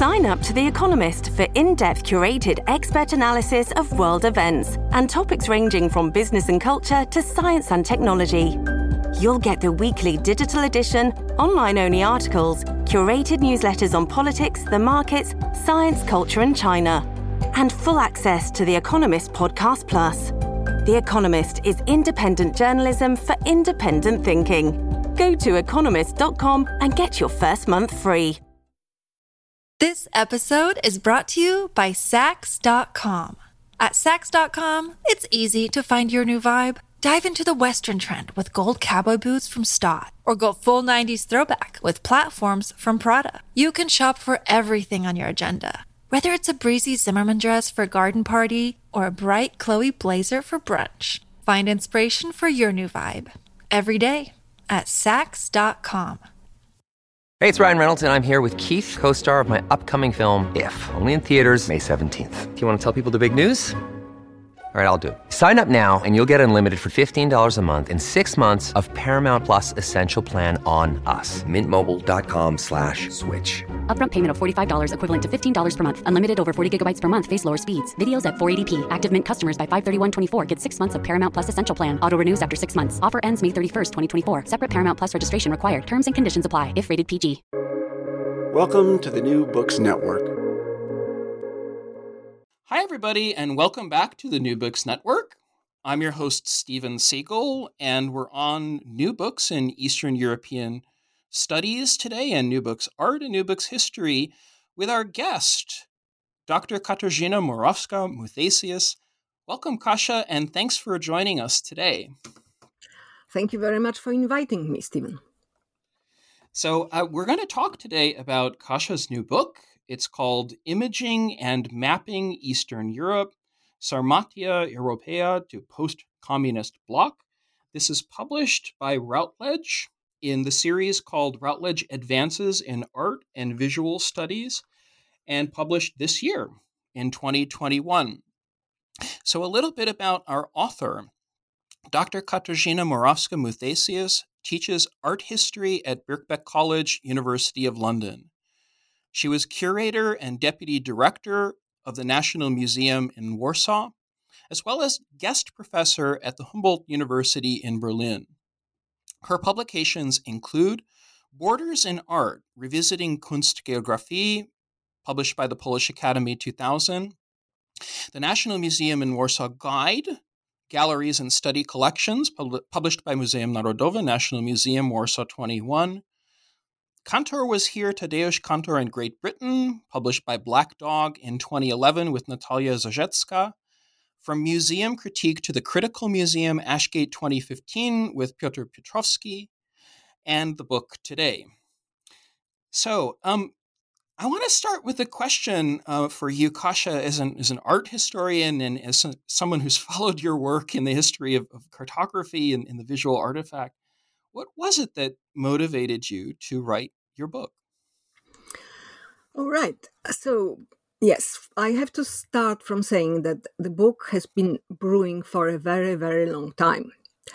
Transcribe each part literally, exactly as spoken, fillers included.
Sign up to The Economist for in-depth curated expert analysis of world events and topics ranging from business and culture to science and technology. You'll get the weekly digital edition, online-only articles, curated newsletters on politics, the markets, science, culture and China, and full access to The Economist Podcast Plus. The Economist is independent journalism for independent thinking. Go to economist dot com and get your first month free. This episode is brought to you by Saks dot com. At Saks dot com, it's easy to find your new vibe. Dive into the Western trend with gold cowboy boots from Staud, or go full nineties throwback with platforms from Prada. You can shop for everything on your agenda, whether it's a breezy Zimmermann dress for a garden party or a bright Chloe blazer for brunch. Find inspiration for your new vibe every day at Saks dot com. Hey, it's Ryan Reynolds, and I'm here with Keith, co-star of my upcoming film, If, only in theaters May seventeenth. Do you want to tell people the big news? All right, I'll do it. Sign up now and you'll get unlimited for fifteen dollars a month and six months of Paramount Plus Essential Plan on us. Mint Mobile dot com slash switch. Upfront payment of forty-five dollars equivalent to fifteen dollars per month. Unlimited over forty gigabytes per month. Face lower speeds. Videos at four eighty p. Active Mint customers by five thirty-one twenty-four get six months of Paramount Plus Essential Plan. Auto renews after six months. Offer ends May thirty-first, twenty twenty-four. Separate Paramount Plus registration required. Terms and conditions apply if rated P G. Welcome to the New Books Network. Hi, everybody, and welcome back to the New Books Network. I'm your host, Stephen Siegel, and we're on New Books in Eastern European Studies today, and New Books Art and New Books History, with our guest, Doctor Katarzyna Morawska-Muthesius. Welcome, Kasia, and thanks for joining us today. Thank you very much for inviting me, Stephen. So uh, we're going to talk today about Kasia's new book. It's called Imaging and Mapping Eastern Europe, Sarmatia Europaea to Post-Communist Bloc. This is published by Routledge in the series called Routledge Advances in Art and Visual Studies, and published this year in twenty twenty-one. So a little bit about our author. Doctor Katarzyna Morawska-Muthesius teaches art history at Birkbeck College, University of London. She was curator and deputy director of the National Museum in Warsaw, as well as guest professor at the Humboldt University in Berlin. Her publications include Borders in Art, Revisiting Kunstgeographie, published by the Polish Academy two thousand, the National Museum in Warsaw Guide, Galleries and Study Collections, pub- published by Muzeum Narodowe, National Museum, Warsaw twenty-one. Kantor was here, Tadeusz Kantor in Great Britain, published by Black Dog in twenty eleven with Natalia Zarzecka. From Museum Critique to the Critical Museum, Ashgate twenty fifteen with Piotr Piotrowski, and the book today. So, um, I want to start with a question uh, for you, Kasia, as an, as an art historian and as a, someone who's followed your work in the history of, of cartography and, and the visual artifact. What was it that motivated you to write your book? All right. So, yes, I have to start from saying that the book has been brewing for a very, very long time.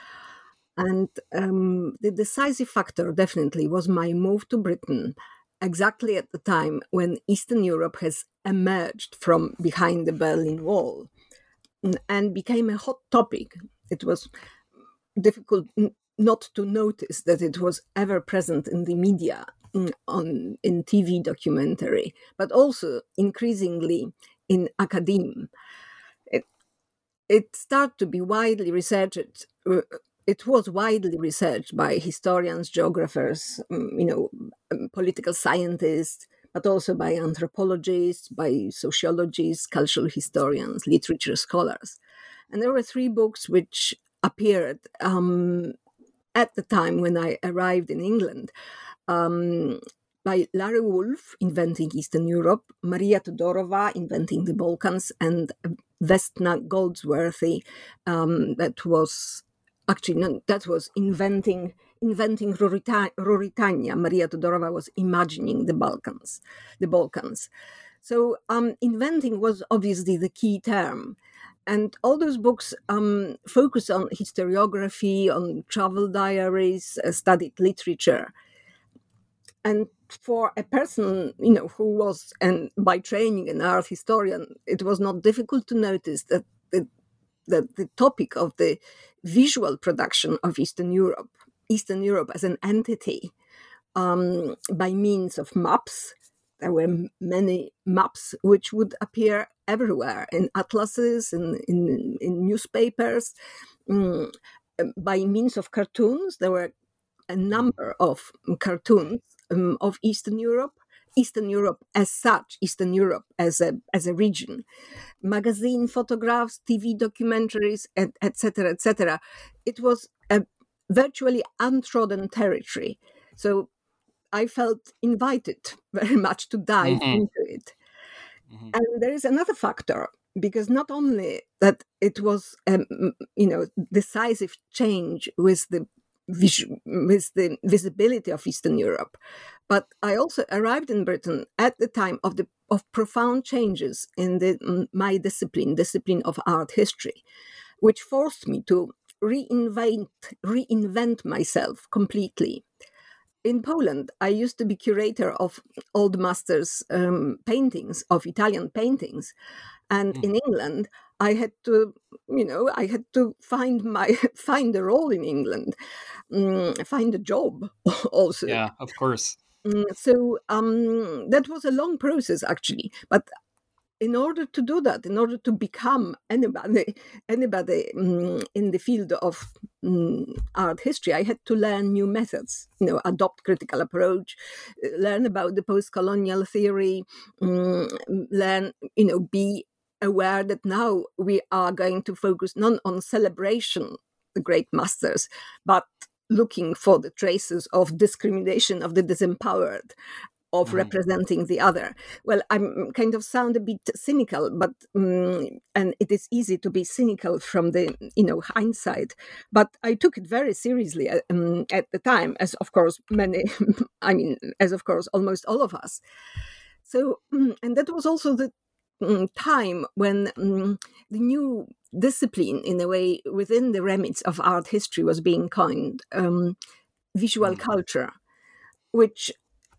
And um, the decisive factor definitely was my move to Britain, exactly at the time when Eastern Europe has emerged from behind the Berlin Wall and became a hot topic. It was difficult not to notice that it was ever present in the media, in, on, in T V documentary, but also increasingly in academia. It, it started to be widely researched. It was widely researched by historians, geographers, you know, political scientists, but also by anthropologists, by sociologists, cultural historians, literature scholars. And there were three books which appeared um, at the time when I arrived in England, um, by Larry Wolff, Inventing Eastern Europe, Maria Todorova, Inventing the Balkans, and Vesna Goldsworthy, um, that was actually, no, that was Inventing Inventing Rurita- Ruritania. Maria Todorova was Imagining the Balkans, the Balkans. So um, inventing was obviously the key term. And all those books um, focus on historiography, on travel diaries, uh, studied literature. And for a person, you know, who was and by training an art historian, it was not difficult to notice that the, that the topic of the visual production of Eastern Europe, Eastern Europe as an entity, um, by means of maps. There were many maps which would appear everywhere in atlases, in, in, in newspapers, um, by means of cartoons. There were a number of cartoons um, of Eastern Europe, Eastern Europe as such, Eastern Europe as a as a region, magazine photographs, T V documentaries, et cetera, et cetera. It was a virtually untrodden territory. So I felt invited very much to dive mm-hmm. into it. Mm-hmm. And there is another factor, because not only that it was, um, you know, decisive change with the with the visibility of Eastern Europe, but I also arrived in Britain at the time of the of profound changes in the my discipline, discipline of art history, which forced me to reinvent reinvent myself completely. In Poland, I used to be curator of old masters' um, paintings, of Italian paintings. And mm. in England, I had to, you know, I had to find my find a role in England, um, find a job also. Yeah, of course. Um, so um, that was a long process, actually. But in order to do that, in order to become anybody, anybody um, in the field of um, art history, I had to learn new methods, you know, adopt critical approach, learn about the post-colonial theory, um, learn, you know, be aware that now we are going to focus not on celebration, the great masters, but looking for the traces of discrimination of the disempowered, of mm-hmm. representing the other. Well, I'm kind of sound a bit cynical, but um, and it is easy to be cynical from the, you know, hindsight. But I took it very seriously um, at the time, as of course many, I mean, as of course almost all of us. So, um, and that was also the um, time when um, the new discipline, in a way, within the remits of art history was being coined, um, visual mm-hmm. culture, which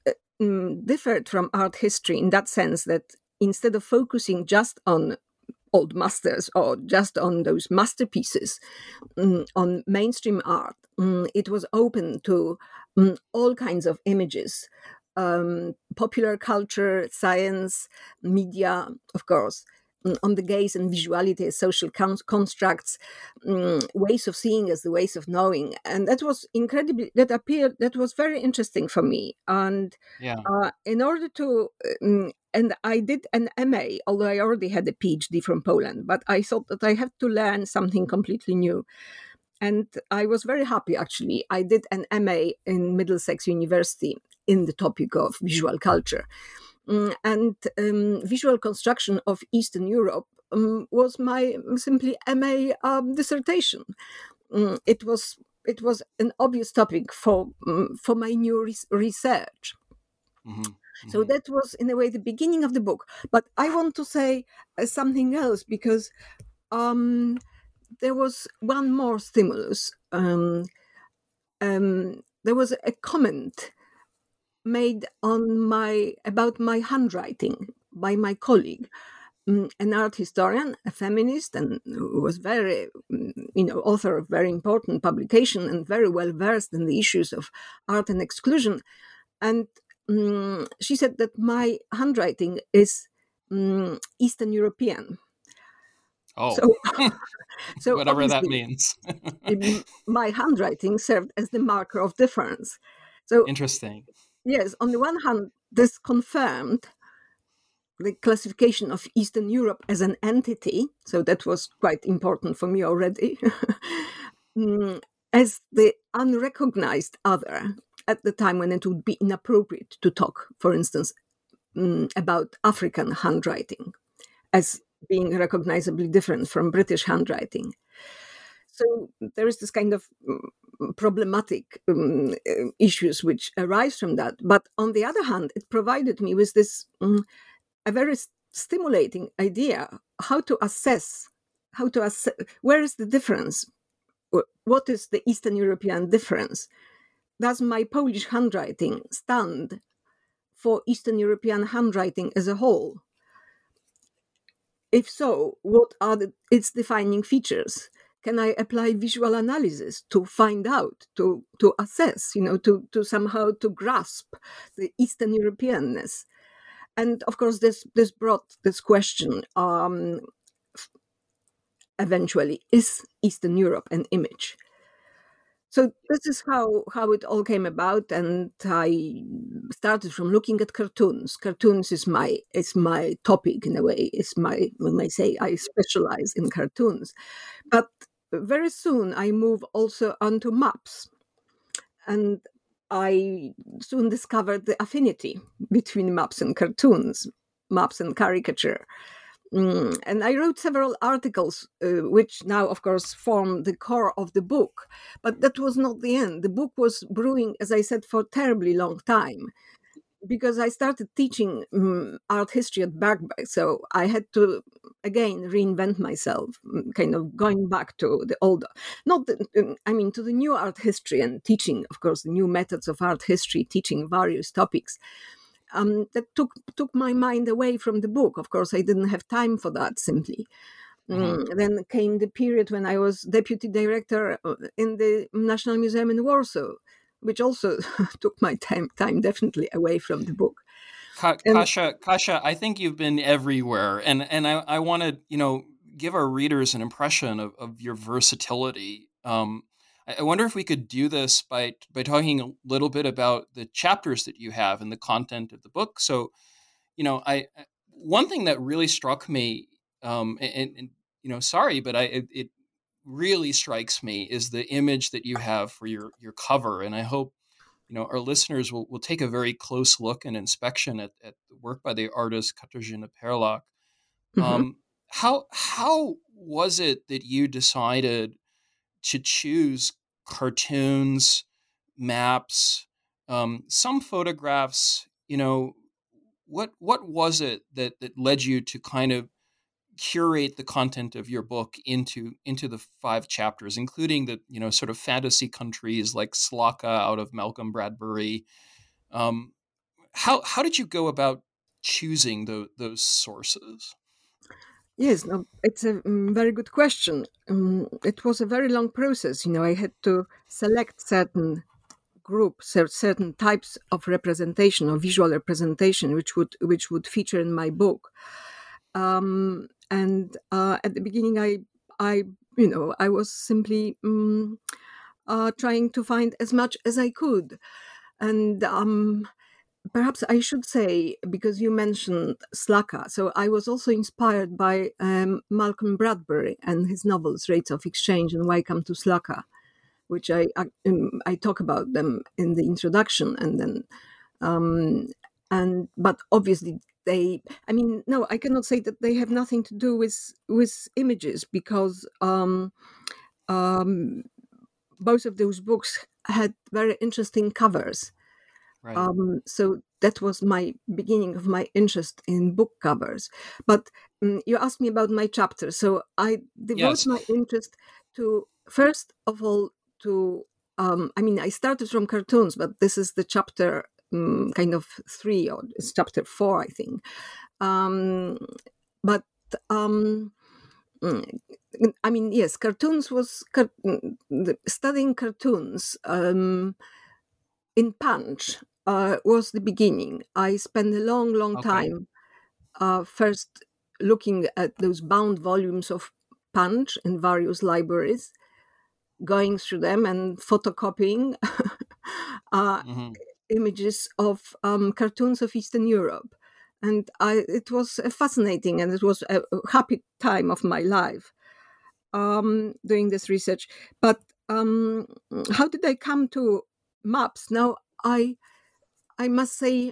Um, differed from art history in that sense that instead of focusing just on old masters or just on those masterpieces, um, on mainstream art, um, it was open to um, all kinds of images, um, popular culture, science, media, of course, um, on the gaze and visuality as social con- constructs, um, ways of seeing as the ways of knowing. And that was incredibly, that appeared, that was very interesting for me. And yeah. uh, in order to, um, and I did an M A, although I already had a P H D from Poland, but I thought that I had to learn something completely new. And I was very happy, actually. I did an M A in Middlesex University in the topic of visual culture. Um, and um, visual construction of Eastern Europe um, was my simply M A um, dissertation. Um, it was it was an obvious topic for um, for my new re- research. Mm-hmm. Mm-hmm. So that was, in a way, the beginning of the book. But I want to say uh, something else, because um, there was one more stimulus. Um, um, there was a comment made on my about my handwriting by my colleague, um, an art historian, a feminist, and who was very, um, you know, author of very important publication and very well versed in the issues of art and exclusion. And um, she said that my handwriting is um, Eastern European. Oh, so, so whatever that means. My handwriting served as the marker of difference. So interesting. Yes, on the one hand, this confirmed the classification of Eastern Europe as an entity, so that was quite important for me already, as the unrecognized other at the time when it would be inappropriate to talk, for instance, about African handwriting as being recognizably different from British handwriting. So there is this kind of um, problematic um, issues which arise from that. But on the other hand, it provided me with this um, a very st- stimulating idea how to assess, how to assess, where is the difference? What is the Eastern European difference? Does my Polish handwriting stand for Eastern European handwriting as a whole? If so, what are the, its defining features? Can I apply visual analysis to find out, to, to assess, you know, to, to somehow to grasp the Eastern Europeanness? And of course, this, this brought this question, um, eventually, is Eastern Europe an image? So this is how, how it all came about, and I started from looking at cartoons. Cartoons is my is my topic in a way. It's my, we may say, I specialize in cartoons. But very soon I move also onto maps, and I soon discovered the affinity between maps and cartoons, maps and caricature. Mm, and I wrote several articles, uh, which now, of course, form the core of the book. But that was not the end. The book was brewing, as I said, for a terribly long time, because I started teaching um, art history at Berkeley. So I had to, again, reinvent myself, kind of going back to the older, not the, I mean, to the new art history and teaching, of course, the new methods of art history, teaching various topics. Um, that took took my mind away from the book. Of course, I didn't have time for that, simply. Mm-hmm. Mm, then came the period when I was deputy director in the National Museum in Warsaw, which also took my time, time definitely away from the book. Ka- Kasia, Kasia, I think you've been everywhere. And and I, I want to, you know, give our readers an impression of, of your versatility. Um, I wonder if we could do this by by talking a little bit about the chapters that you have and the content of the book. So, you know, I one thing that really struck me, um, and, and you know, sorry, but I it, it really strikes me is the image that you have for your your cover, and I hope you know our listeners will will take a very close look and inspection at, at the work by the artist Katarzyna Perlak. Mm-hmm. Um, how how was it that you decided to choose cartoons, maps, um, some photographs? You know, what what was it that that led you to kind of curate the content of your book into into the five chapters, including the you know sort of fantasy countries like Slaka out of Malcolm Bradbury? Um, how how did you go about choosing the, those sources? Yes, no, it's a um, very good question. Um, it was a very long process. You know, I had to select certain groups, certain types of representation or visual representation, which would which would feature in my book. Um, and uh, at the beginning, I, I, you know, I was simply um, uh, trying to find as much as I could, and. Um, Perhaps I should say, because you mentioned Slaka, so I was also inspired by um, Malcolm Bradbury and his novels Rates of Exchange and Why Come to Slaka, which I I, um, I talk about them in the introduction, and then um, and but obviously they, I mean, no, I cannot say that they have nothing to do with with images, because um, um, both of those books had very interesting covers. Right. Um, so that was my beginning of my interest in book covers. But um, you asked me about my chapter. So I devote yes. my interest to, first of all, to, um, I mean, I started from cartoons, but this is the chapter um, kind of three, or it's chapter four, I think. Um, but, um, I mean, yes, cartoons was, car- studying cartoons um, in Punch. Uh, was the beginning. I spent a long, long okay. time uh, first looking at those bound volumes of Punch in various libraries, going through them and photocopying uh, mm-hmm. images of um, cartoons of Eastern Europe. And I, it was fascinating, and it was a happy time of my life um, doing this research. But um, how did I come to maps? Now, I I must say,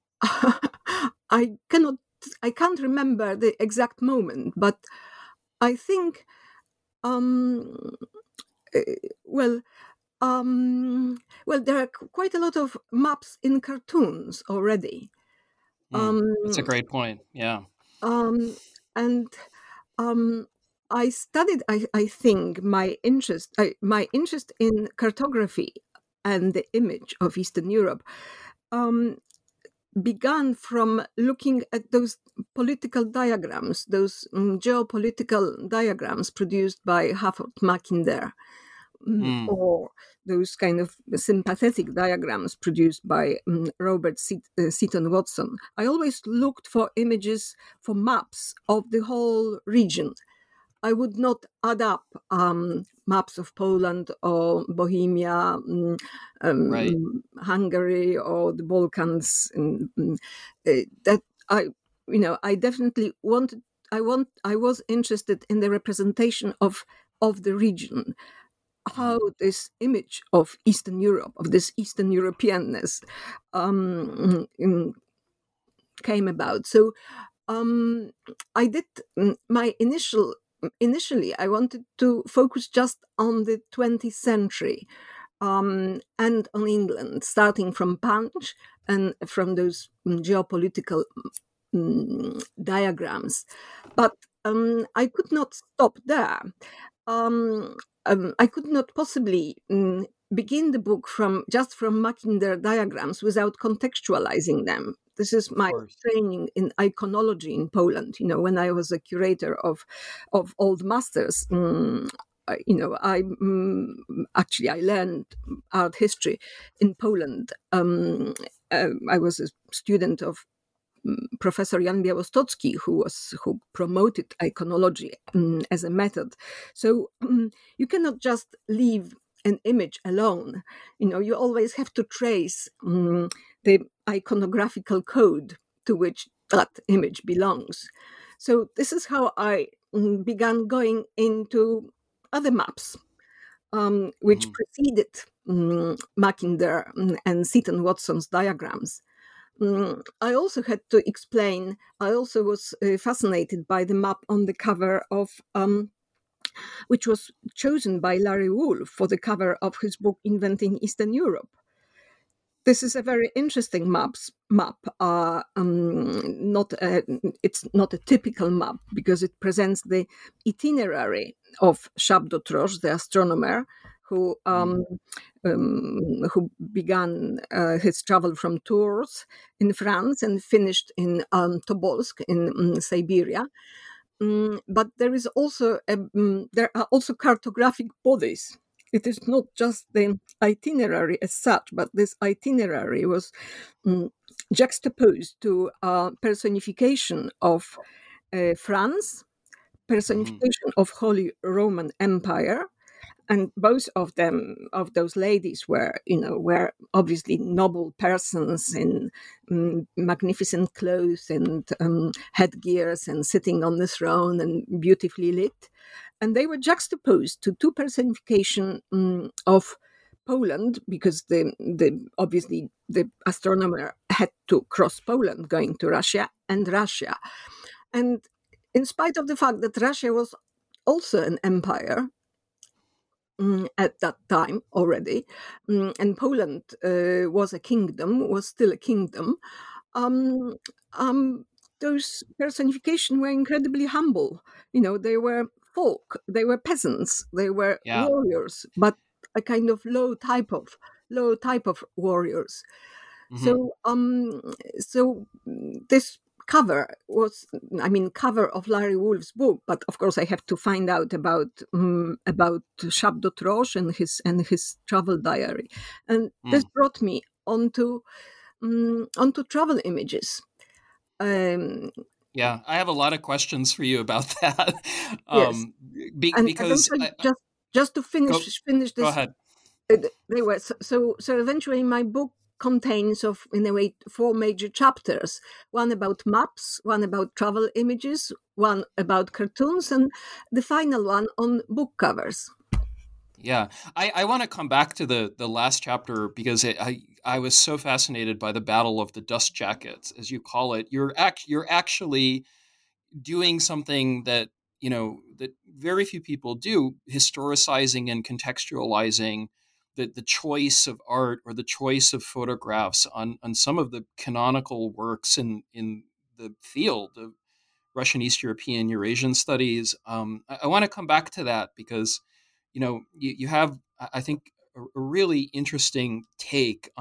I cannot, I can't remember the exact moment, but I think, um, well, um, well, there are quite a lot of maps in cartoons already. Mm, um, that's a great point. Yeah. Um, and um, I studied, I, I think, my interest, I, my interest in cartography and the image of Eastern Europe. Um, began from looking at those political diagrams, those um, geopolitical diagrams produced by Hartford Mackinder, um, Mm. or those kind of sympathetic diagrams produced by um, Robert Se- uh, Seton Watson. I always looked for images, for maps of the whole region. I would not add up um, maps of Poland or Bohemia, um, um, Right. Hungary, or the Balkans. And, um, uh, that I, you know, I definitely wanted. I want. I was interested in the representation of of the region, how this image of Eastern Europe, of this Eastern Europeanness, um, um, came about. So um, I did mm, my initial. Initially, I wanted to focus just on the twentieth century um, and on England, starting from Punch and from those mm, geopolitical mm, diagrams. But um, I could not stop there. Um, um, I could not possibly mm, begin the book from just from Mackinder diagrams without contextualizing them. This is my course. training in iconology in Poland. You know, when I was a curator of of old masters, mm, I- you know, I mm, actually I learned art history in Poland. Um, uh, I was a student of mm, Professor Jan Białostocki, who was who promoted iconology mm, as a method. So mm, you cannot just leave an image alone. You know, you always have to trace mm, the iconographical code to which that image belongs. So this is how I mm, began going into other maps, um, which Mhm. preceded mm, Mackinder mm, and Seton Watson's diagrams. Mm, I also had to explain, I also was uh, fascinated by the map on the cover of, um, which was chosen by Larry Wolff for the cover of his book Inventing Eastern Europe. This is a very interesting maps, map. Uh, um, not a, it's not a typical map because it presents the itinerary of Chappe-Dautroche, the astronomer, who um, um, who began uh, his travel from Tours in France and finished in um, Tobolsk in um, Siberia. Mm, but there is also a, mm, there are also cartographic bodies. It is not just the itinerary as such, but this itinerary was mm, juxtaposed to a personification of uh, France, personification of Holy Roman Empire, and both of them, of those ladies, were, you know, were obviously noble persons in um, magnificent clothes and um, headgears and sitting on the throne and beautifully lit, and they were juxtaposed to two personification um, of Poland, because the the obviously the astronomer had to cross Poland going to Russia, and Russia, and in spite of the fact that Russia was also an empire mm, at that time already, mm, and Poland uh, was a kingdom, was still a kingdom. Um, um, those personification were incredibly humble. You know, they were folk, they were peasants, they were Yeah. warriors, but a kind of low type of low type of warriors. Mhm. So, um, so mm, this cover was, I mean, cover of Larry Wolff's book, but of course I have to find out about um, about Chappe-Dautroche and his and his travel diary, and this Mm. brought me onto um, onto travel images. Um, Yeah, I have a lot of questions for you about that. yes, um, be, and because eventually, I, I- just just to go finish finish go this, ahead. uh, they were so, so so eventually my book contains of in a way four major chapters, one about maps, one about travel images, one about cartoons, and the final one on book covers. Yeah, I, I want to come back to the the last chapter because it, I I was so fascinated by the Battle of the Dust Jackets, as you call it. You're act you're actually doing something that you know that very few people do, historicizing and contextualizing the the choice of art or the choice of photographs on on some of the canonical works in in the field of Russian East European Eurasian studies. Um, I, I want to come back to that because you know you, you have I I think a, a really interesting take on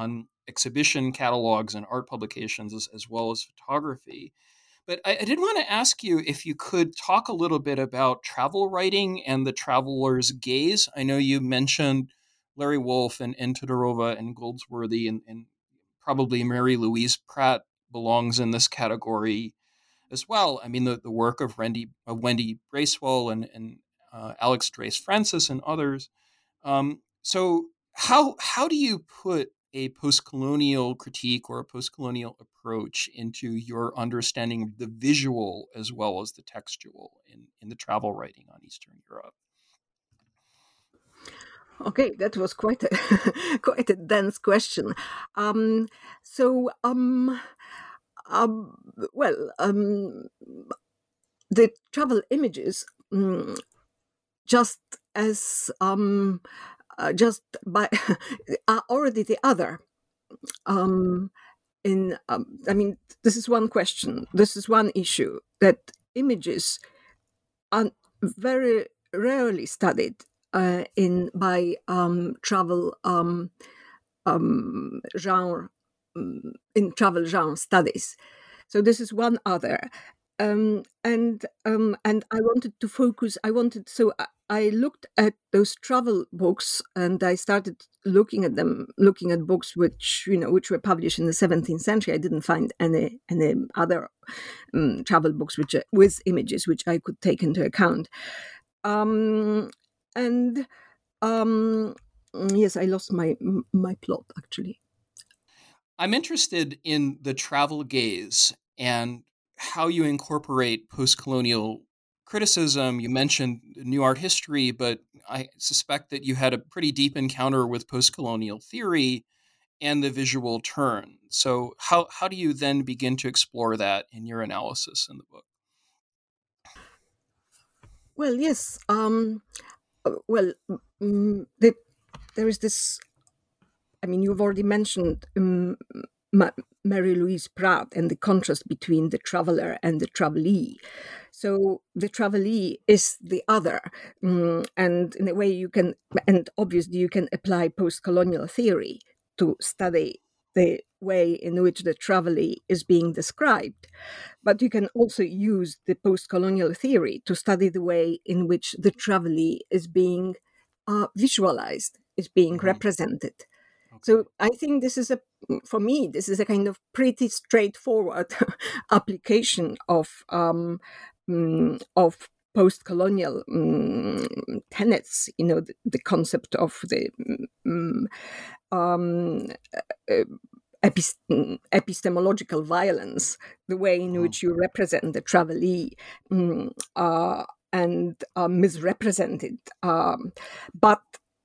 exhibition catalogs and art publications, as, as well as photography. But I, I did want to ask you if you could talk a little bit about travel writing and the traveler's gaze. I know you mentioned Larry Wolff and, and Todorova and Goldsworthy, and, and probably Mary Louise Pratt belongs in this category as well. I mean, the, the work of Wendy, uh, Wendy Bracewell and, and uh, Alex Drace Francis and others. Um, so how how do you put a post-colonial critique or a post-colonial approach into your understanding of the visual as well as the textual in, in the travel writing on Eastern Europe? Okay, that was quite a quite a dense question. Um, so, um, um, well, um, the travel images, um, just as um, uh, just by are already the other. Um, in um, I mean, this is one question. This is one issue, that images are very rarely studied uh, in by um, travel um, um, genre um, in travel genre studies. So this is one other. Um, and um, and I wanted to focus. I wanted so I, I looked at those travel books, and I started looking at them, looking at books which you know which were published in the seventeenth century. I didn't find any any other um, travel books which with images which I could take into account. Um, and um, yes, I lost my my plot actually. I'm interested in the travel gaze and how you incorporate post-colonial criticism. You mentioned new art history, but I suspect that you had a pretty deep encounter with post-colonial theory and the visual turn. So how, how do you then begin to explore that in your analysis in the book? Well, yes. Um, well, um, the, there is this, I mean, you've already mentioned um, Ma- Mary Louise Pratt and the contrast between the traveler and the travelee. So the travelee is the other, um, and in a way you can, and obviously you can apply post-colonial theory to study the way in which the travelee is being described. But you can also use the post-colonial theory to study the way in which the travelee is being uh, visualized, is being mm-hmm. represented. So I think this is a, for me, this is a kind of pretty straightforward application of um, um, of post-colonial um, tenets. You know, the, the concept of the um, um, uh, epist- epistemological violence, the way in which you represent the travelee um, uh, and are misrepresented, um, but.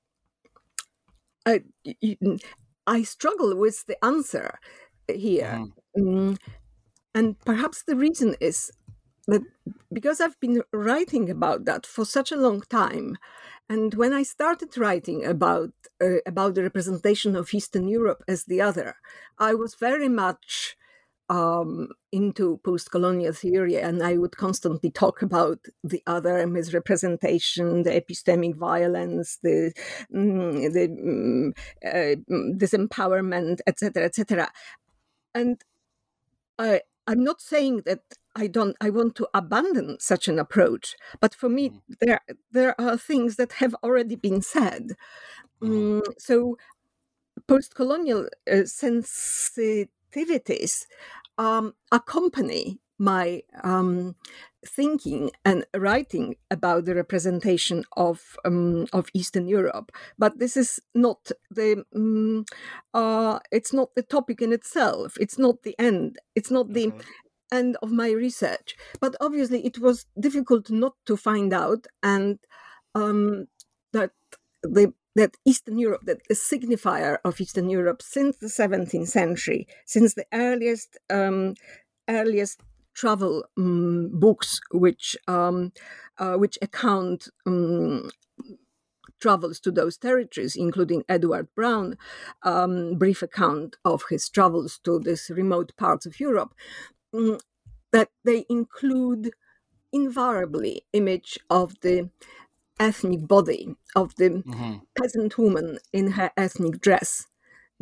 I, I struggle with the answer here. Mm-hmm. Um, and perhaps the reason is that because I've been writing about that for such a long time, and when I started writing about uh, about the representation of Eastern Europe as the other, I was very much um, into post-colonial theory, and I would constantly talk about the other, misrepresentation, the epistemic violence, the, mm, the mm, uh, disempowerment, et cetera, et cetera. And I, I'm not saying that I don't. I want to abandon such an approach, but for me, mm. there there are things that have already been said. Mm. Um, so, post-colonial uh, sensitivities um, accompany my um, thinking and writing about the representation of um, of Eastern Europe, but this is not the um, uh, it's not the topic in itself. It's not the end. It's not the okay. end of my research. But obviously, it was difficult not to find out, and um, that the that Eastern Europe, that the signifier of Eastern Europe since the seventeenth century, since the earliest um, earliest travel um, books which um, uh, which account um, travels to those territories, including Edward Brown, um, brief account of his travels to these remote parts of Europe, um, that they include invariably image of the ethnic body, of the mm-hmm. peasant woman in her ethnic dress.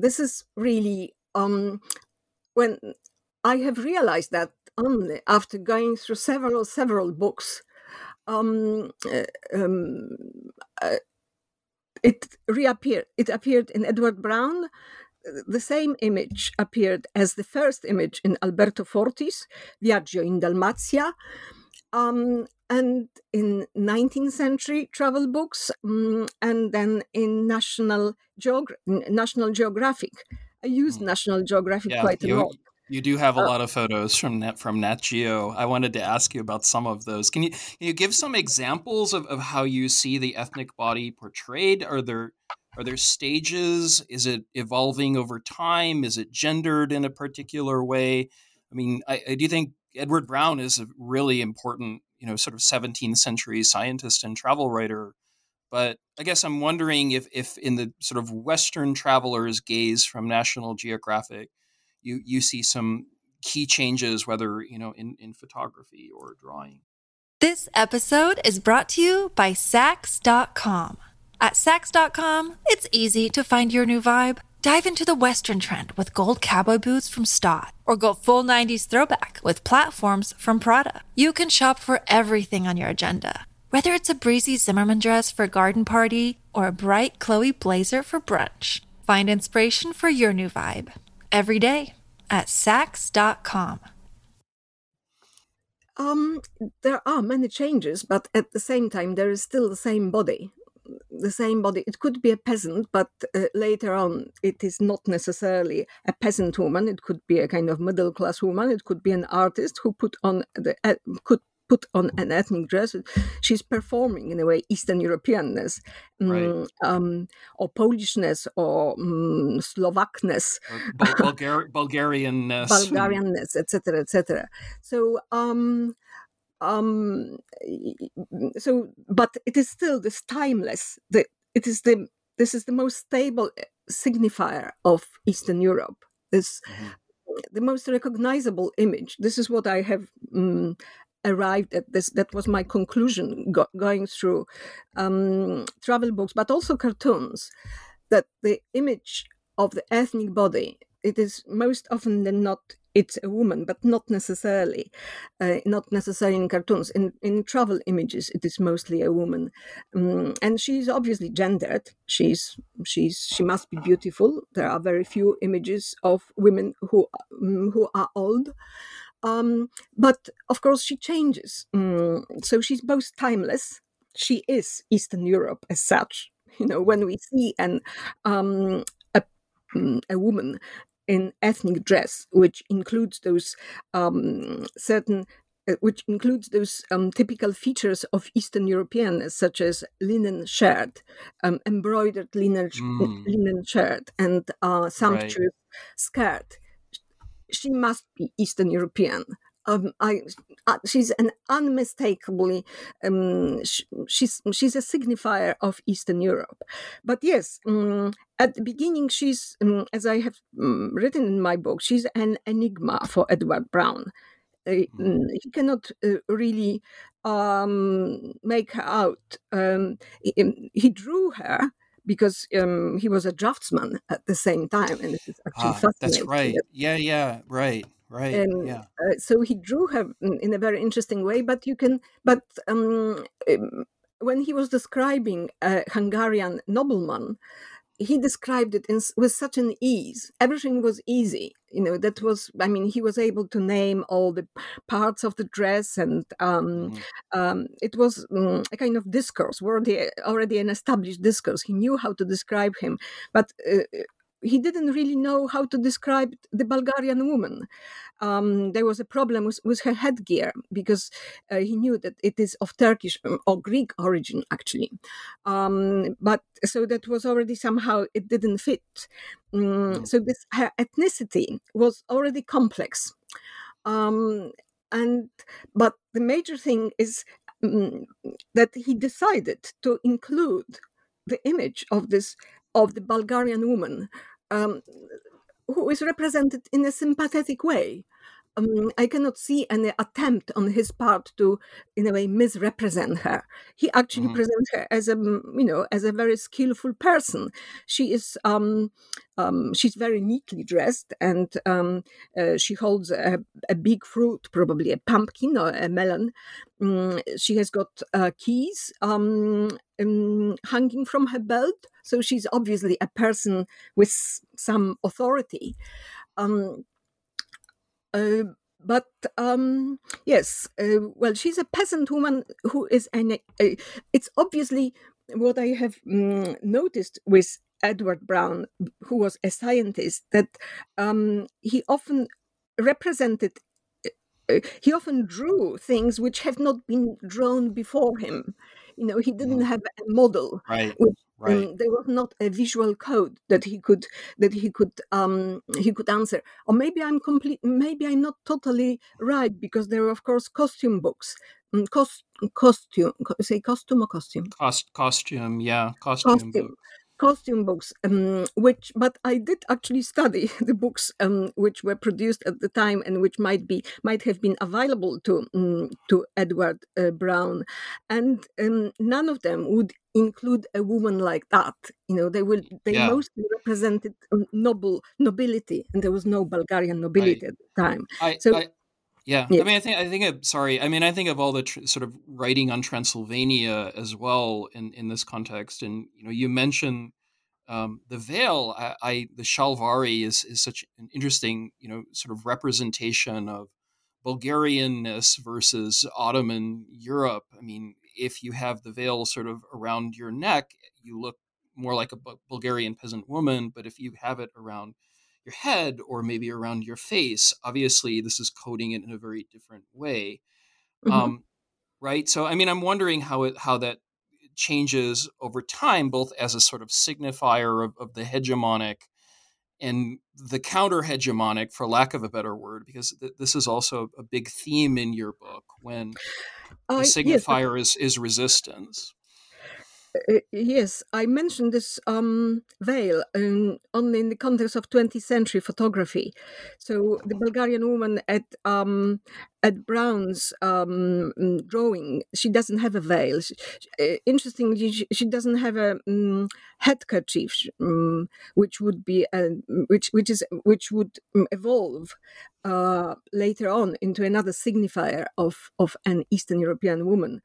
this is really um, when I have realized that only after going through several several books. Um, uh, um, uh, it reappeared. It appeared in Edward Brown. The same image appeared as the first image in Alberto Forti's Viaggio in Dalmazia. Um, and in nineteenth century travel books, um, and then in National, Geog- National Geographic. I used National Geographic Yeah, quite a you, lot. you do have a Uh, lot of photos from Nat, from Nat Geo. I wanted to ask you about some of those. Can you, can you give some examples of, of how you see the ethnic body portrayed? Are there are there stages? Is it evolving over time? Is it gendered in a particular way? I mean, I, I do think Edward Brown is a really important, you know, sort of seventeenth century scientist and travel writer. But I guess I'm wondering if, if in the sort of Western traveler's gaze from National Geographic, you, you see some key changes, whether, you know, in, in photography or drawing. This episode is brought to you by Saks dot com. At Saks dot com, it's easy to find your new vibe. Dive into the Western trend with gold cowboy boots from Stott, or go full nineties throwback with platforms from Prada. You can shop for everything on your agenda, whether it's a breezy Zimmermann dress for a garden party or a bright Chloe blazer for brunch. Find inspiration for your new vibe every day at Saks dot com. Um, there are many changes, but at the same time, there is still the same body. The same body. It could be a peasant, but uh, later on, it is not necessarily a peasant woman. It could be a kind of middle class woman. It could be an artist who put on the uh, could put on an ethnic dress. She's performing in a way Eastern Europeanness, Right. um, um, or Polishness, or um, Slovakness, Or Bul- Bulgar- Bulgarianness. Bulgarianness, et cetera, et cetera. So. Um, Um, so, but it is still this timeless. The it is the this is the most stable signifier of Eastern Europe. This Mhm. the most recognizable image. This is what I have um, arrived at. This that was my conclusion go- going through um, travel books, but also cartoons. That the image of the ethnic body, it is most often than not, it's a woman, but not necessarily, uh, not necessarily in cartoons. In in travel images, it is mostly a woman, um, and she's obviously gendered. She's she's she must be beautiful. There are very few images of women who um, who are old, um, but of course she changes. Um, so she's both timeless. She is Eastern Europe as such. You know, when we see an um, a a woman in ethnic dress, which includes those um, certain, uh, which includes those um, typical features of Eastern Europeanness, such as linen shirt, um, embroidered linen Mm. linen shirt, and uh, sumptuous skirt. She must be Eastern European. Um, I, uh, she's an unmistakably, um, sh- she's she's a signifier of Eastern Europe. But yes, um, at the beginning, she's, um, as I have um, written in my book, she's an enigma for Edward Brown. Uh, mm, he cannot uh, really um, make her out. Um, he, he drew her because um, he was a draftsman at the same time, and this is actually Ah, that's fascinating. right. Yeah, yeah, right, right. Um, Yeah. uh, so he drew her in in a very interesting way, but you can, but um, um, when he was describing a Hungarian nobleman, he described it in, s- with such an ease. Everything was easy. You know, that was, I mean, he was able to name all the parts of the dress, and um, Mhm. um, it was um, a kind of discourse, already, already an established discourse. He knew how to describe him, but uh, he didn't really know how to describe the Bulgarian woman. Um, there was a problem with, with her headgear, because uh, he knew that it is of Turkish um, or Greek origin, actually. Um, but so that was already somehow, it didn't fit. Mm, Mm. so this her ethnicity was already complex. Um, and but the major thing is mm, that he decided to include the image of this of the Bulgarian woman, um, who is represented in a sympathetic way. um, I cannot see any attempt on his part to, in a way, misrepresent her. He actually Mhm. presents her as a, mm, you know, as a very skillful person. She is, um, um, she's very neatly dressed, and um, uh, she holds a, a big fruit, probably a pumpkin or a melon. Mm, she has got uh, keys um, um, hanging from her belt, so she's obviously a person with some authority. Um, uh, but um, yes, uh, well, she's a peasant woman who is an. Uh, it's obviously what I have um, noticed with Edward Brown, who was a scientist, that um, he often represented. uh, He often drew things which have not been drawn before him. You know, he didn't Mhm. have a model, Right. which Right. um, there was not a visual code that he could that he could um, he could answer. Or maybe I'm complete. Maybe I'm not totally right, because there are of course costume books, um, cost, costume co- say costume or costume Cost costume, yeah, costume costume books. costume books, um, which but I did actually study the books um, which were produced at the time and which might be might have been available to um, to Edward uh, Brown, and um, none of them would include a woman like that. You know, they will they Yeah, mostly represented um, noble nobility, and there was no Bulgarian right. nobility at the time. I So I Yeah, I yes. mean, I think I think of sorry. I mean, I think of all the tr- sort of writing on Transylvania as well in in this context. And you know, you mentioned um, the veil. I, I the Shalvari is is such an interesting, you know, sort of representation of Bulgarianness versus Ottoman Europe. I mean, if you have the veil sort of around your neck, you look more like a Bu- Bulgarian peasant woman. But if you have it around your head or maybe around your face, obviously this is coding it in a very different way. Mhm. Um, right. So, I mean, I'm wondering how it how that changes over time, both as a sort of signifier of, of the hegemonic and the counter hegemonic, for lack of a better word, because th- this is also a big theme in your book when the I yes. signifier is is resistance. Uh, yes, I mentioned this um, veil um, only in the context of twentieth century photography. So the Bulgarian woman at um, at Brown's um, mm, drawing, she doesn't have a veil. She, uh, interestingly, she, she doesn't have a um, headkerchief, um, which would be a, which which is which would um, evolve uh, later on into another signifier of of an Eastern European woman.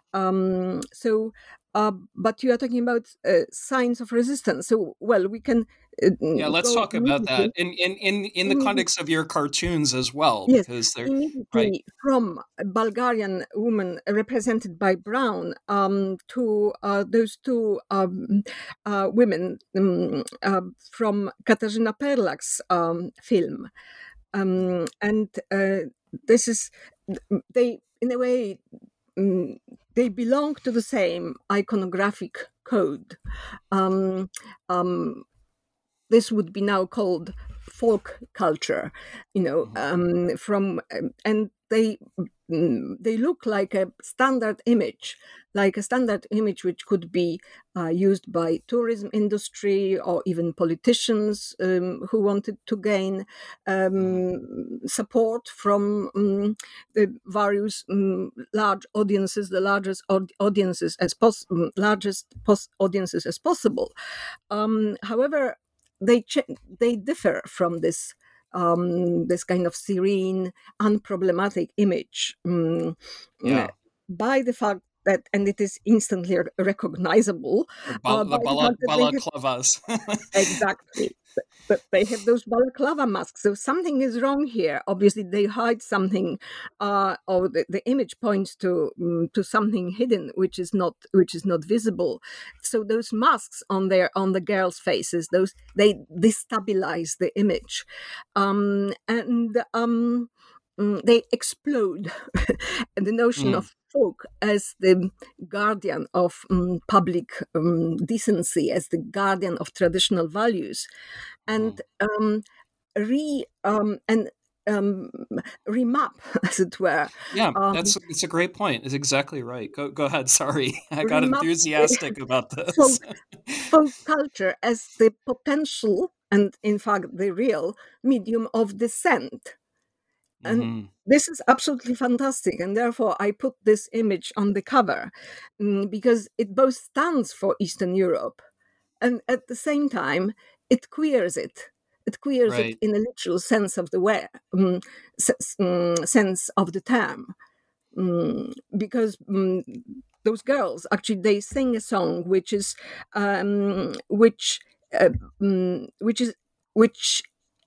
Um, so uh, but you are talking about uh, signs of resistance. So, well, we can uh, Yeah, mm, let's go talk about that immediately, in in in in the immediately, context of your cartoons as well, yes, because they're right. immediately from a Bulgarian woman represented by Brown um, to uh, those two um, uh, women um, uh, from Katarzyna Perlak's um, film. Um, and uh, this is, they, in a way, mm, they belong to the same iconographic code. Um, um, this would be now called folk culture, you know, Mhm. um, from um, and they mm, they look like a standard image, like a standard image which could be uh, used by tourism industry or even politicians um, who wanted to gain Mhm. um, support from um, the various um, large audiences, the largest aud- audiences as pos- um, largest pos- audiences as possible. Um, however, they ch- they differ from this um, this kind of serene, unproblematic image um, Yeah. by the fact that, and it is instantly recognizable The uh, bal by the the bala fact that they have balaclavas. exactly that they have those balaclava masks. So something is wrong here. Obviously, they hide something, uh, or the, the image points to um, to something hidden, which is not which is not visible. So those masks on their on the girls' faces, those they destabilize the image, um, and um, mm, they explode the notion Mm, of folk as the guardian of um, public um, decency, as the guardian of traditional values, and mhm. um, re um, and um, remap, as it were, Yeah, um, that's it's a great point. It's exactly right. Go go ahead. Sorry. I got remap the enthusiastic about this. folk folk culture as the potential and, in fact, the real medium of dissent. And Mm-hmm. this is absolutely fantastic. And therefore, I put this image on the cover um, because it both stands for Eastern Europe and at the same time, it queers it. It queers it Right. in a literal sense of the way, um, s- um, sense of the term. Um, because um, those girls actually they sing a song which is um, which uh, um, which is which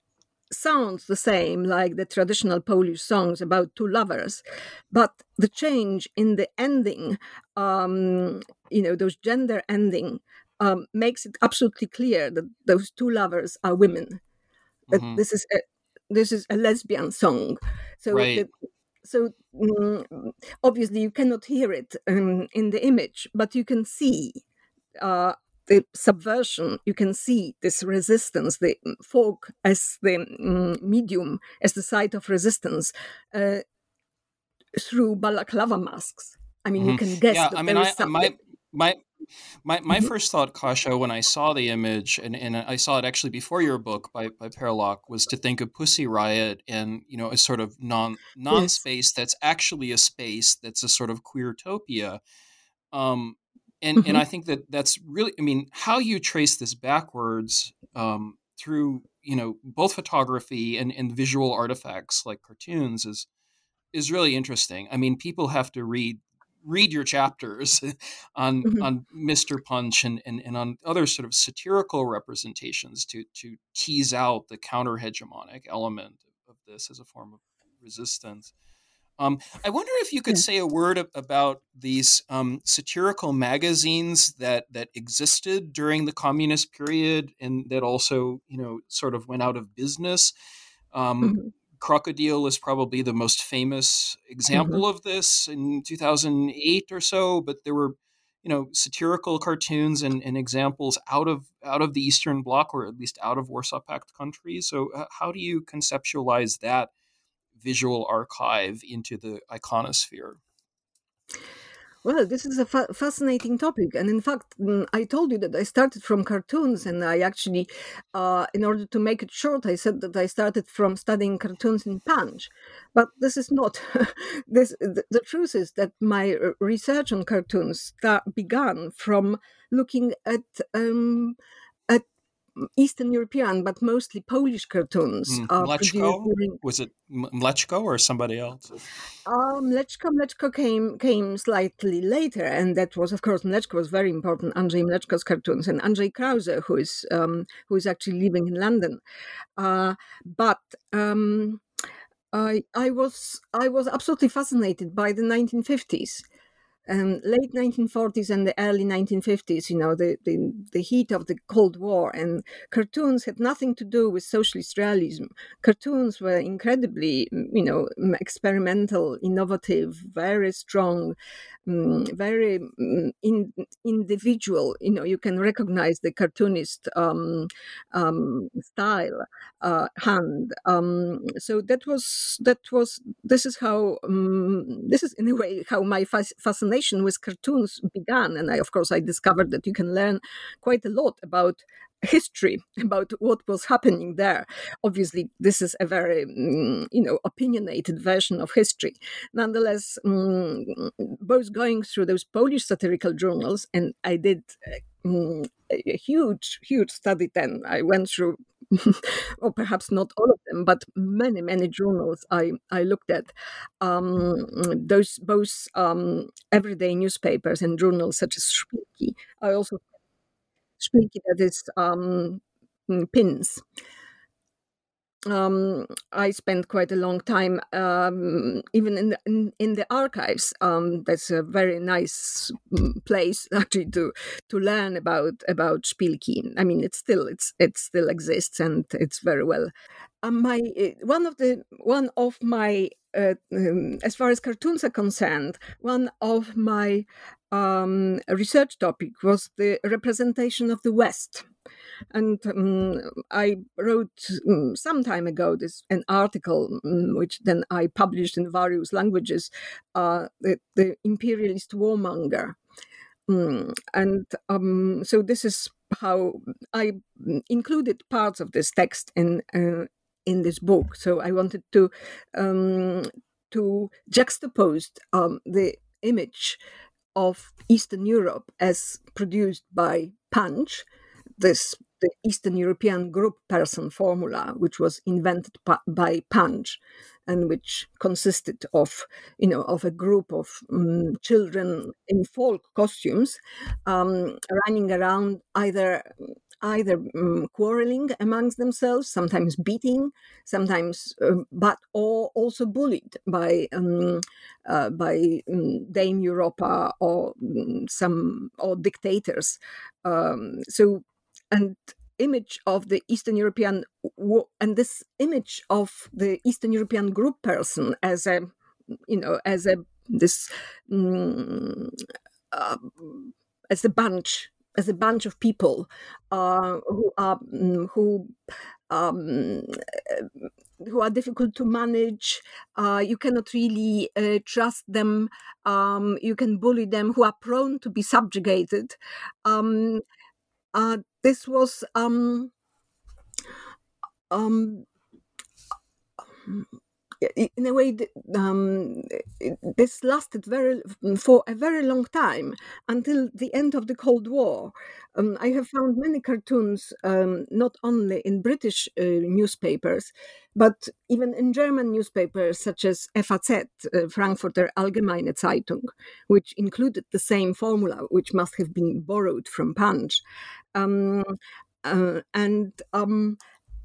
sounds the same like the traditional Polish songs about two lovers, but the change in the ending, um, you know, those gender ending, um, makes it absolutely clear that those two lovers are women. That Mm-hmm. this is a this is a lesbian song. So Right. that so mm, obviously you cannot hear it um, in the image, but you can see uh, the subversion. You can see this resistance, the folk as the mm, medium, as the site of resistance uh, through balaclava masks. I mean, you Mm-hmm. can guess Yeah. that I mean, there I is something. my my My my Mhm. first thought, Kasha, when I saw the image, and, and I saw it actually before your book by by Perlock, was to think of Pussy Riot and you know a sort of non non Yes. space that's actually a space that's a sort of queertopia. Um, and and Mhm. I think that that's really, I mean, how you trace this backwards um, through you know both photography and and visual artifacts like cartoons is is really interesting. I mean, people have to read read your chapters on Mhm. on mister Punch and, and, and on other sort of satirical representations to to tease out the counter hegemonic element of this as a form of resistance. Um, I wonder if you could Yeah. say a word ab- about these um, satirical magazines that that existed during the communist period and that also, you know, sort of went out of business. Um, Mhm. Crocodile is probably the most famous Mhm. example of this in two thousand eight or so, but there were, you know, satirical cartoons and, and examples out of out of the Eastern Bloc or at least out of Warsaw Pact countries. So, uh, how do you conceptualize that visual archive into the iconosphere? Well, this is a fa- fascinating topic. And in fact, mm, I told you that I started from cartoons, and I actually, uh, in order to make it short, I said that I started from studying cartoons in Punch. But this is not. this. The, the truth is that my uh, research on cartoons start, began from looking at um, at Eastern European, but mostly Polish cartoons Mm, uh, produced Mleczko? during Was it M- Mleczko or somebody else? um, Mleczko, Mleczko came came slightly later, and that was, of course, Mleczko was very important. Andrzej Mleczko's cartoons and Andrzej Krause, who is um, who is actually living in London. Uh, but um, I I was I was absolutely fascinated by the nineteen fifties. Um, late nineteen forties and the early nineteen fifties, you know, the, the, the heat of the Cold War, and cartoons had nothing to do with socialist realism. Cartoons were incredibly, you know, experimental, innovative, very strong, um, very um, in, individual. You know, you can recognize the cartoonist um, um, style, uh, hand. Um, so that was that was. This is how. Um, this is in a way how my fas- fascination with cartoons began, and I, of course, I discovered that you can learn quite a lot about history, about what was happening there. Obviously, this is a very mm, you know opinionated version of history. Nonetheless, mm, both going through those Polish satirical journals, and I did uh, mm, a a huge, huge study. Then I went through, or perhaps not all of them, but many, many journals I I looked at. Um, those both um, everyday newspapers and journals such as Szpilki. I also Szpilki, that is um, mm, pins. Um, I spent quite a long time, um, even in the, in, in the archives. Um, that's a very nice mm, place actually to to learn about about Szpilki. I mean, it's still it's it still exists and it's very well. Um, my uh, one of the one of my uh, um, as far as cartoons are concerned, one of my um, research topic was the representation of the West. And um, I wrote um, some time ago this an article um, which then I published in various languages, uh, the, the imperialist warmonger. Mm, and um, so this is how I included parts of this text in uh, in this book. So I wanted to um, to juxtapose um, the image of Eastern Europe as produced by Punch, this the Eastern European group person formula, which was invented pa- by Punch, and which consisted of, you know, of a group of um, children in folk costumes, um, running around either either um, quarreling amongst themselves, sometimes beating, sometimes, uh, but or also bullied by um, uh, by um, Dame Europa or um, some or dictators. Um, so and image of the Eastern European and this image of the Eastern European group person as a, you know, as a this um, uh, as a bunch as a bunch of people uh, who are who um, who are difficult to manage. Uh, you cannot really uh, trust them. Um, you can bully them. Who are prone to be subjugated. Um, uh, this was um, um, in a way, um, this lasted very for a very long time until the end of the Cold War. Um, I have found many cartoons, um, not only in British uh, newspapers, but even in German newspapers such as F A Z, uh, Frankfurter Allgemeine Zeitung, which included the same formula, which must have been borrowed from Punch. Um, uh, and um,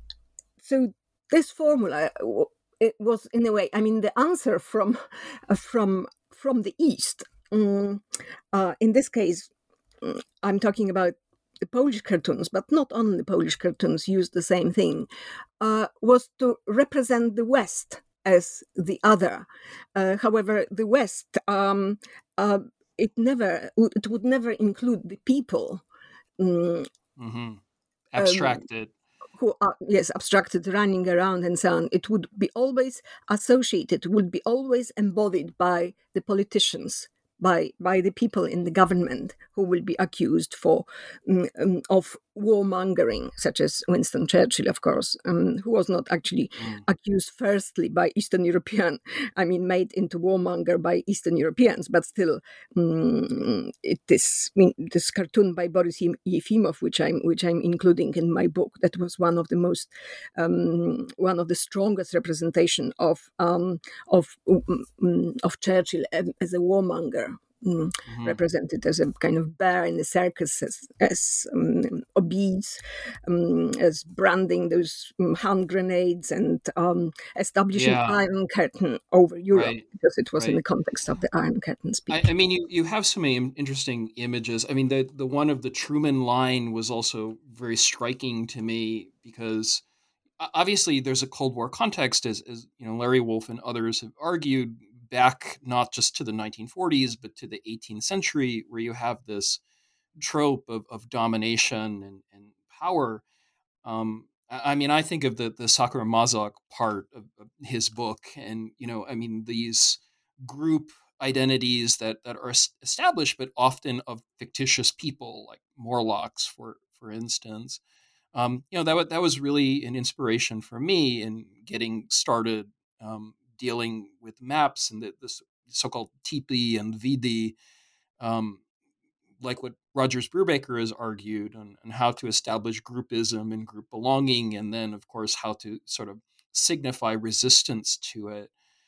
so this formula, it was in a way, I mean, the answer from uh, from from the East. Um, uh, in this case, I'm talking about the Polish cartoons, but not only Polish cartoons used the same thing. Uh, was to represent the West as the other. Uh, however, the West, um, uh, it never, it would never include the people. Um, mm-hmm. Abstracted. Um, who are, yes, abstracted, running around and so on. It would be always associated, would be always embodied by the politicians, by by the people in the government who will be accused for um, of warmongering, such as Winston Churchill, of course, um, who was not actually mm. accused firstly by Eastern European, I mean, made into warmonger by Eastern Europeans, but still, um, it is I mean, this cartoon by Boris Yefimov, which I'm which I'm including in my book, that was one of the most, um, one of the strongest representation of um, of um, of Churchill as a warmonger. Mm, mm-hmm. Represented as a kind of bear in the circus, as, as um, obese, um, as branding those um, hand grenades and um, establishing yeah. Iron Curtain over Europe, right. because it was right. in the context of the Iron Curtain speech. I, I mean, you, you have so many interesting images. I mean, the the one of the Truman line was also very striking to me, because obviously there's a Cold War context, as, as you know, Larry Wolff and others have argued, back not just to the nineteen forties, but to the eighteenth century, where you have this trope of, of domination and, and power. Um, I mean, I think of the, the Sakura Mazak part of, of his book, and, you know, I mean, these group identities that, that are established, but often of fictitious people, like Morlocks, for, for instance. Um, you know, that, that was really an inspiration for me in getting started um, dealing with maps and the, the so-called Tipi and Vidi, um, like what Rogers Brubaker has argued on, on how to establish groupism and group belonging, and then, of course, how to sort of signify resistance to it.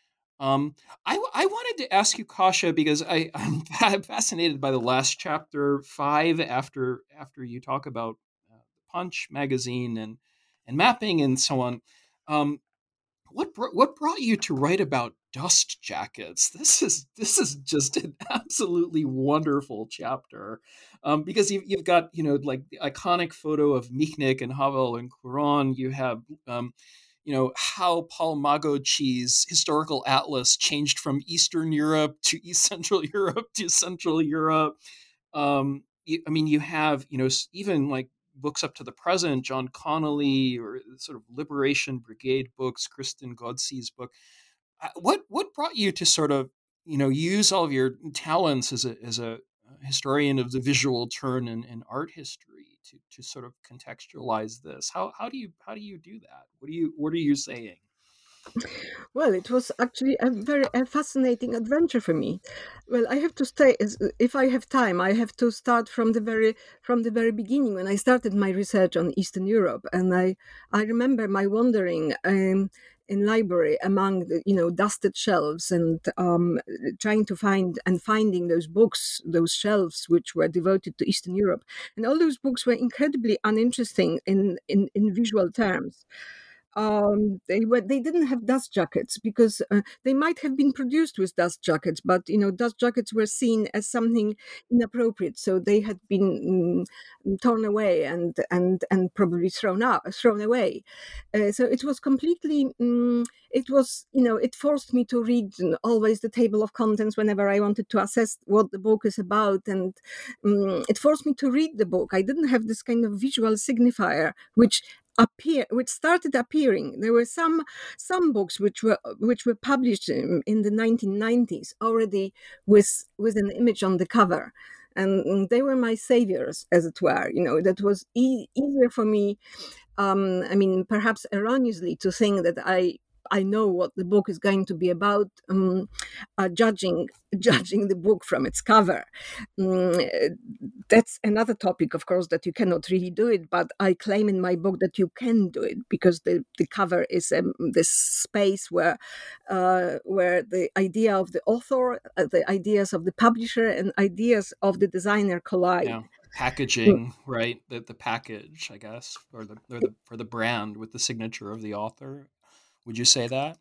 Um, I, I wanted to ask you, Kasia, because I, I'm fascinated by the last chapter, five, after after you talk about uh, Punch magazine and and mapping and so on. Um, What br- what brought you to write about dust jackets? This is this is just an absolutely wonderful chapter, um, because you've you've got, you know, like the iconic photo of Michnik and Havel and Couron. You have um, you know, how Paul Magocci's historical atlas changed from Eastern Europe to East Central Europe to Central Europe. Um, you, I mean, you have, you know, even like books up to the present, John Connolly, or sort of Liberation Brigade books, Kristen Godsey's book. What what brought you to sort of, you know, use all of your talents as a as a historian of the visual turn and, and art history to to sort of contextualize this? How how do you how do you do that? What do you what are you saying? Well, it was actually a very a fascinating adventure for me. Well, I have to say, is- if I have time, I have to start from the very from the very beginning when I started my research on Eastern Europe, and I I remember my wandering. Um, in library among the you know dusted shelves and um, trying to find and finding those books, those shelves which were devoted to Eastern Europe, and all those books were incredibly uninteresting in in, in visual terms. Um, they were they didn't have dust jackets because uh, they might have been produced with dust jackets, but you know dust jackets were seen as something inappropriate, so they had been mm, torn away and and and probably thrown out thrown away. Uh, so it was completely mm it was you know it forced me to read always the table of contents whenever I wanted to assess what the book is about, and mm it forced me to read the book. I didn't have this kind of visual signifier which appear which started appearing. There were some some books which were which were published in, in the nineteen nineties already with with an image on the cover, and they were my saviors, as it were. You know that was e- easier for me, um, I mean, perhaps erroneously, to think that I I know what the book is going to be about, um, uh, judging judging the book from its cover. Mm, that's another topic, of course, that you cannot really do it. But I claim in my book that you can do it because the, the cover is um, this space where uh, where the idea of the author, uh, the ideas of the publisher, and ideas of the designer collide. Yeah, packaging, right? The the package, I guess, or the or the for the brand with the signature of the author. Would you say that?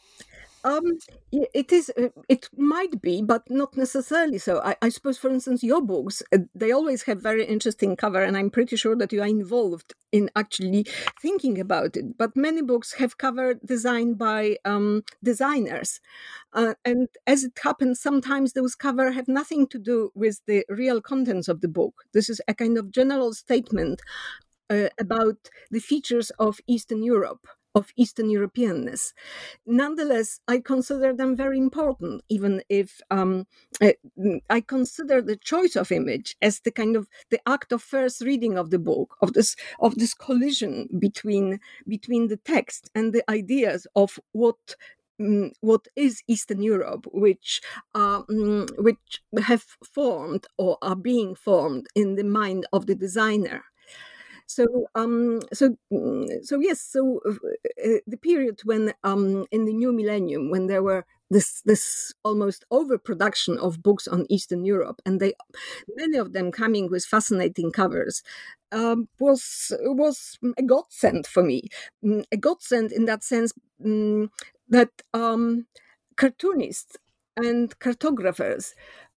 Um, y- it is. uh, It might be, but not necessarily so. I, I suppose, for instance, your books, uh, they always have very interesting cover, and I'm pretty sure that you are involved in actually thinking about it. But many books have cover designed by um, designers, uh, and as it happens, sometimes those cover have nothing to do with the real contents of the book. This is a kind of general statement uh, about the features of Eastern Europe, of Eastern Europeanness. Nonetheless, I consider them very important, even if um, I, I consider the choice of image as the kind of the act of first reading of the book, of this of this collision between between the text and the ideas of what mm, what is Eastern Europe, which uh, mm, which have formed or are being formed in the mind of the designer. So, um, so, mm, so yes. So, uh, uh, the period when, um, in the new millennium, when there were this this almost overproduction of books on Eastern Europe, and they many of them coming with fascinating covers, um, was was a godsend for me. Mm, A godsend in that sense, mm, that um, cartoonists and cartographers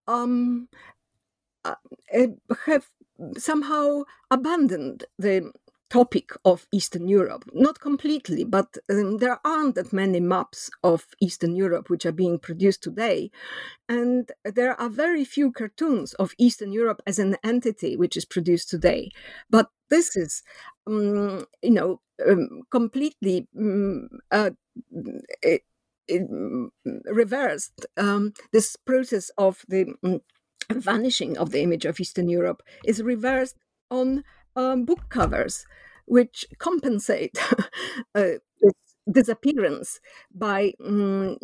um, uh, uh, have somehow abandoned the topic of Eastern Europe. Not completely, but um, there aren't that many maps of Eastern Europe which are being produced today. And there are very few cartoons of Eastern Europe as an entity which is produced today. But this is, um, you know, um, completely um, uh, it, it, um, reversed. Um, this process of the um, vanishing of the image of Eastern Europe is reversed on um, book covers, which compensate uh, this disappearance by um,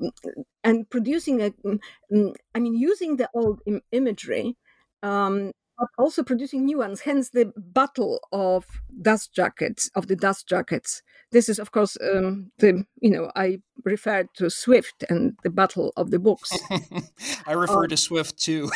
and producing a, um, I mean, using the old Im- imagery, um, but also producing new ones. Hence, the battle of dust jackets, of the dust jackets. This is, of course, um, the you know I referred to Swift and the battle of the books. I refer to Swift too.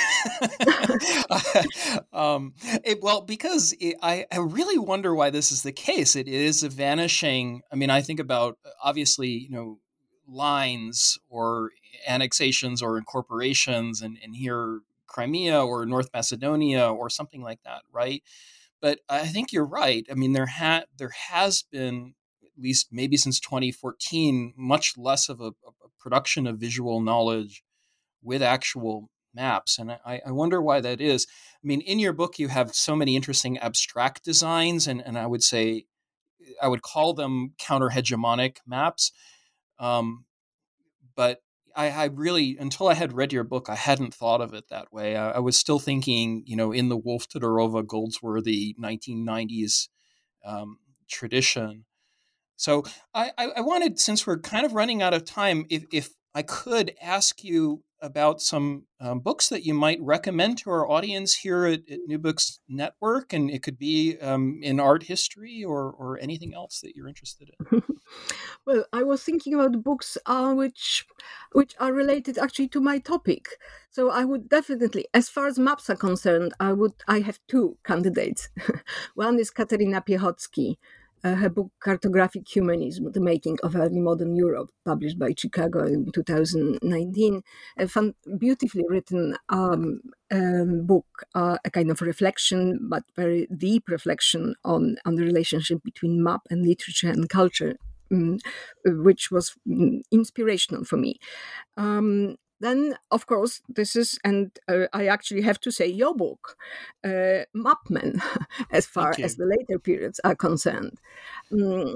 um, it, well, because it, I, I really wonder why this is the case. It is a vanishing. I mean, I think about obviously, you know, lines or annexations or incorporations, and, and here Crimea or North Macedonia or something like that, right? But I think you're right. I mean, there ha- there has been, at least maybe since twenty fourteen, much less of a, a production of visual knowledge with actual maps. And I, I wonder why that is. I mean, in your book, you have so many interesting abstract designs, and, and I would say, I would call them counter-hegemonic maps. Um, but I, I really, until I had read your book, I hadn't thought of it that way. I, I was still thinking, you know, in the Wolf Todorova Goldsworthy nineteen nineties um, tradition. So I, I wanted, since we're kind of running out of time, if, if I could ask you about some um, books that you might recommend to our audience here at, at New Books Network, and it could be um, in art history or, or anything else that you're interested in. Well, I was thinking about books uh, which which are related actually to my topic. So I would definitely, as far as maps are concerned, I would I have two candidates. One is Katerina Piechocki. Uh, her book Cartographic Humanism, The Making of Early Modern Europe, published by Chicago in two thousand nineteen. A fun, beautifully written um, um, book, uh, a kind of reflection, but very deep reflection on, on the relationship between map and literature and culture, um, which was um, inspirational for me. Um, Then, of course, this is, and uh, I actually have to say, your book, uh, Mapmen, as far as the later periods are concerned, um,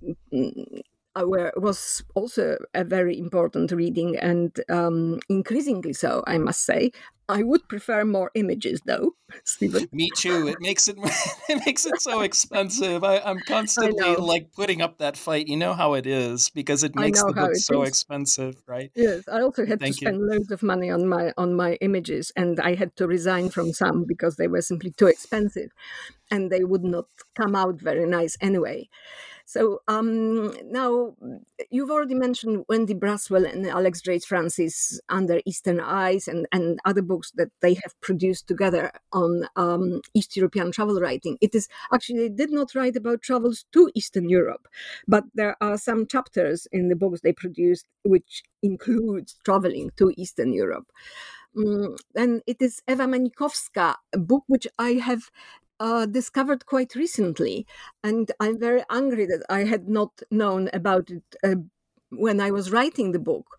uh, were, was also a very important reading, and um, increasingly so, I must say. I would prefer more images, though, Stephen. Me too. It makes it it makes it so expensive. I, I'm constantly like putting up that fight. You know how it is, because it makes the book so is. expensive, right? Yes, I also had Thank to spend you. loads of money on my on my images, and I had to resign from some because they were simply too expensive, and they would not come out very nice anyway. So um, now you've already mentioned Wendy Braswell and Alex Drace Francis Under Eastern Eyes, and, and other books that they have produced together on um, East European travel writing. It is actually, they did not write about travels to Eastern Europe, but there are some chapters in the books they produced which includes traveling to Eastern Europe. Um, and it is Ewa Manikowska, a book which I have Uh, discovered quite recently, and I'm very angry that I had not known about it uh, when I was writing the book.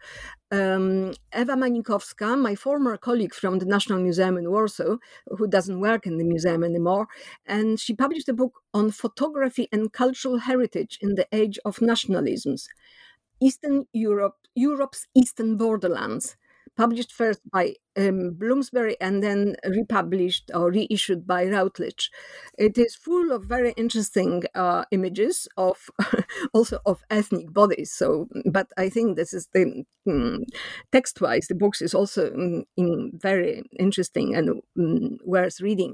Um, Ewa Manikowska, my former colleague from the National Museum in Warsaw, who doesn't work in the museum anymore, and she published a book on photography and cultural heritage in the age of nationalisms, Eastern Europe, Europe's Eastern Borderlands, published first by um, Bloomsbury and then republished or reissued by Routledge. It is full of very interesting uh, images of also of ethnic bodies. So, but I think this is the um, text-wise, the book is also um, in very interesting and um, worth reading.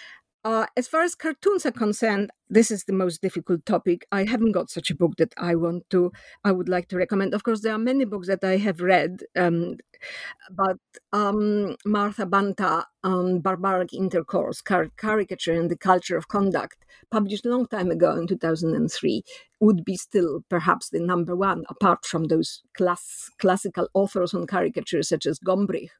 Uh, as far as cartoons are concerned, this is the most difficult topic. I haven't got such a book that I want to, I would like to recommend. Of course, there are many books that I have read, um, but um, Martha Banta, um, Barbaric Intercourse, Car- Caricature and the Culture of Conduct, published a long time ago in two thousand three, would be still perhaps the number one, apart from those class- classical authors on caricature such as Gombrich.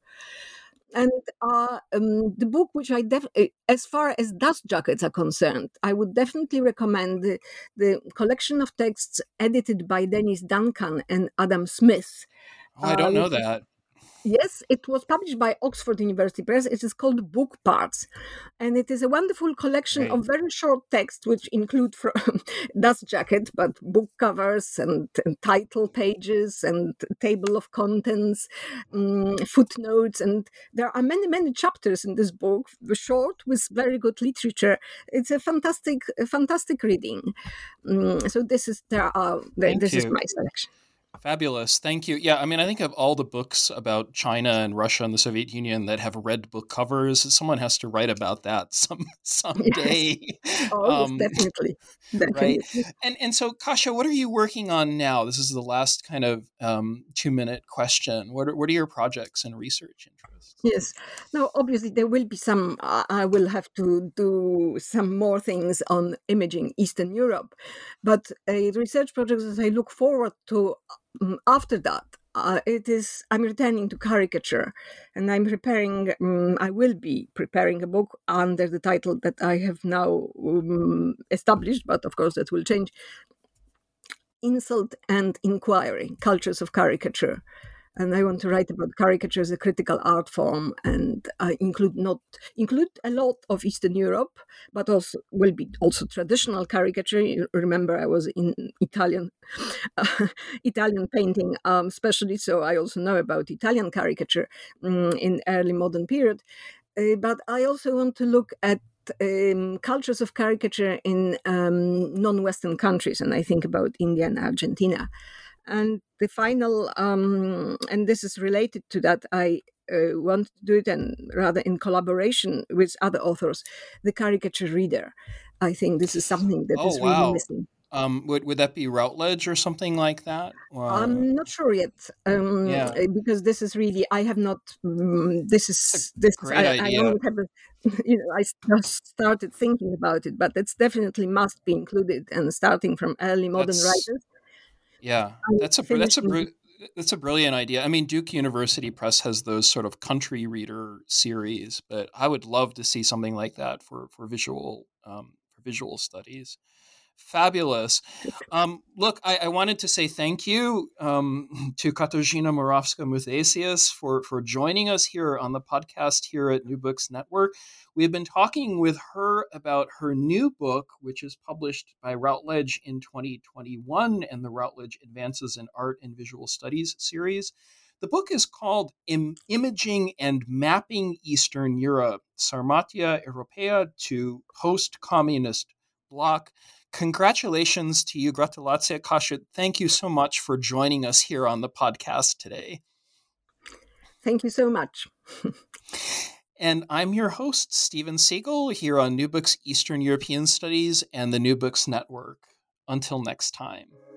And uh, um, the book, which I def- as far as dust jackets are concerned, I would definitely recommend the, the collection of texts edited by Dennis Duncan and Adam Smith. Oh, I don't uh, know that. Yes, it was published by Oxford University Press. It is called Book Parts, and it is a wonderful collection Right. of very short texts, which include from dust jacket, but book covers and, and title pages and table of contents, um, footnotes, and there are many, many chapters in this book, short with very good literature. It's a fantastic, a fantastic reading. Um, so this is there are Thank this you. is my selection. Fabulous. Thank you. Yeah, I mean, I think of all the books about China and Russia and the Soviet Union that have red book covers, someone has to write about that some someday. Yes. Oh, um, yes, definitely. definitely. Right. And and so, Kasia, what are you working on now? This is the last kind of um, two-minute question. What are, what are your projects and research interests? Yes. Now, obviously, there will be some, uh, I will have to do some more things on imaging Eastern Europe. But a research project that I look forward to um, after that, uh, it is, I'm returning to caricature. And I'm preparing, um, I will be preparing a book under the title that I have now um, established, but of course that will change. Insult and Inquiry, Cultures of Caricature. and I want to write about caricature as a critical art form, and uh, include not include a lot of Eastern Europe, but also will be also traditional caricature. You remember, I was in Italian uh, Italian painting, um, especially, so I also know about Italian caricature um, in early modern period. Uh, but I also want to look at um, cultures of caricature in um, non-Western countries, and I think about India and Argentina. And the final, um, and this is related to that, I uh, want to do it, and rather in collaboration with other authors, the caricature reader. I think this is something that Oh, is really wow. missing. Um, would would that be Routledge or something like that? Or, I'm not sure yet, um, yeah, because this is really, I have not. Um, this it's is a this. Is, great I, I idea. only have, a, you know, I just started thinking about it, but it's definitely must be included. And starting from early modern That's writers, yeah, and that's a br- that's a finishing. br- that's a brilliant idea. I mean, Duke University Press has those sort of country reader series, but I would love to see something like that for for visual um, for visual studies. Fabulous. Um, look, I, I wanted to say thank you um, to Katarzyna Morawska-Muthesius for, for joining us here on the podcast here at New Books Network. We've been talking with her about her new book, which is published by Routledge in twenty twenty-one and the Routledge Advances in Art and Visual Studies series. The book is called Im- Imaging and Mapping Eastern Europe, Sarmatia Europea to Post-Communist Bloc. Congratulations to you, Gratulacja, Kasia. Thank you so much for joining us here on the podcast today. Thank you so much. And I'm your host, Stephen Siegel, here on New Books Eastern European Studies and the New Books Network. Until next time.